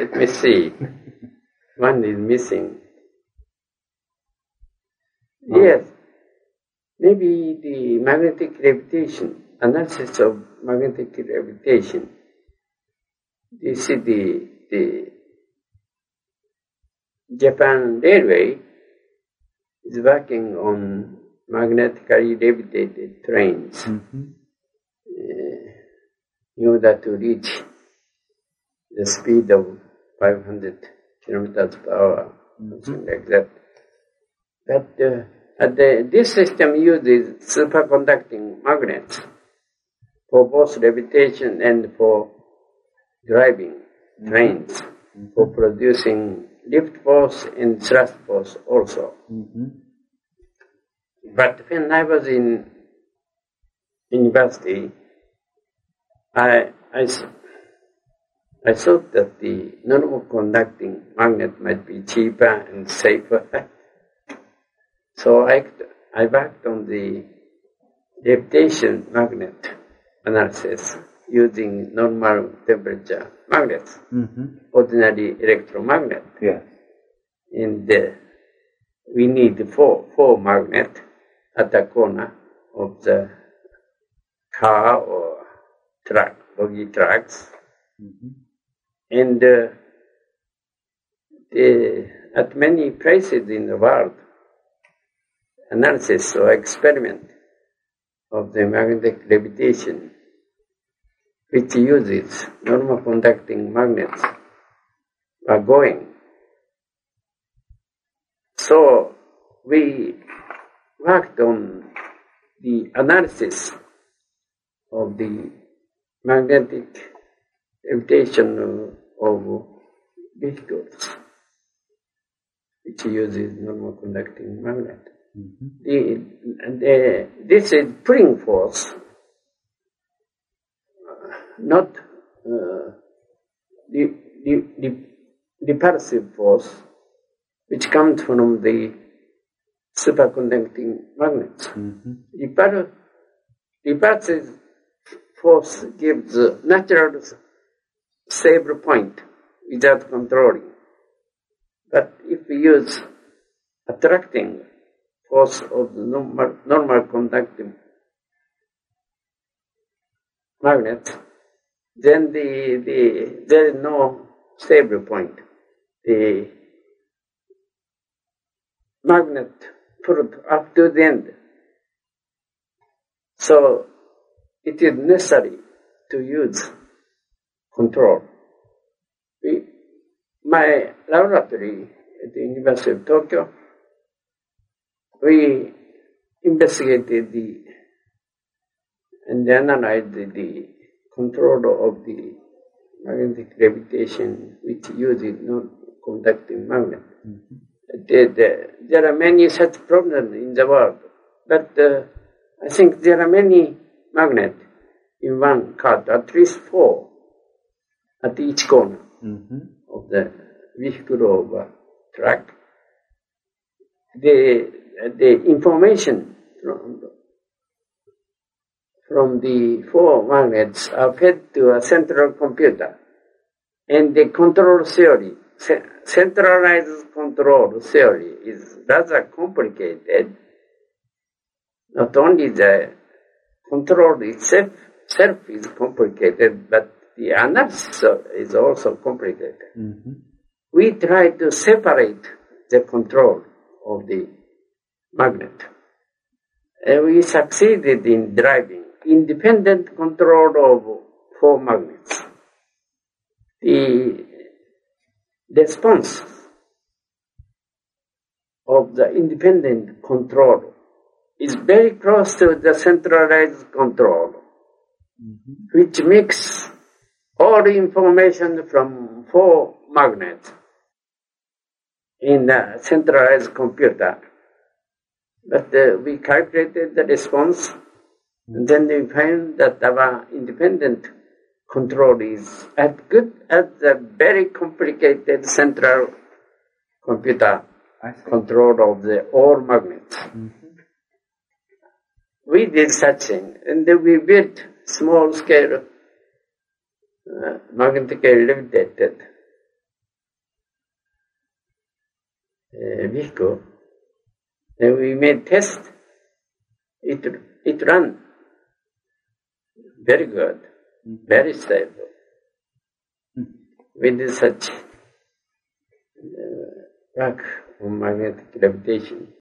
Let me see. One is missing. Yes. Maybe the magnetic levitation, analysis of magnetic levitation. You see the Japan Railway is working on magnetically levitated trains in order to reach the speed of 500 kilometers per hour, something like that. But this system uses superconducting magnets for both levitation and for driving trains, for producing lift force and thrust force also. But when I was in university, I thought that the normal conducting magnet might be cheaper and safer. So I worked on the levitation magnet analysis using normal temperature magnets, ordinary electromagnet. Yes. And we need four magnets at the corner of the car or truck, bogie trucks. And at many places in the world, analysis or experiment of the magnetic levitation, which uses normal conducting magnets, are going. So we worked on the analysis of the magnetic levitation of vehicles, which uses normal conducting magnet. This is pulling force, not the repulsive force, which comes from the superconducting magnets. Repulsive force gives natural stable point without controlling. But if we use attracting force of the normal conducting magnet, then there is no stable point. The magnet pulled up to the end. So it is necessary to use control. My laboratory at the University of Tokyo, we investigated and analyzed the control of the magnetic levitation which uses non-conducting magnet. There are many such problems in the world, but I think there are many magnets in one cart, at least 4 at each corner of the vehicle or truck. The information from the 4 magnets are fed to a central computer, and the control theory, centralized control theory, is rather complicated. Not only the control itself is complicated, but the analysis is also complicated. We try to separate the control of the magnet. And we succeeded in driving independent control of 4 magnets. The response of the independent control is very close to the centralized control, which makes all information from 4 magnets in the centralized computer. But we calculated the response, and then we find that our independent control is as good as the very complicated central computer control of the all magnets. We did such thing, and then we built small scale magnetically levitated vehicle. Then we made test. It ran very good, very stable. With such work on magnetic levitation.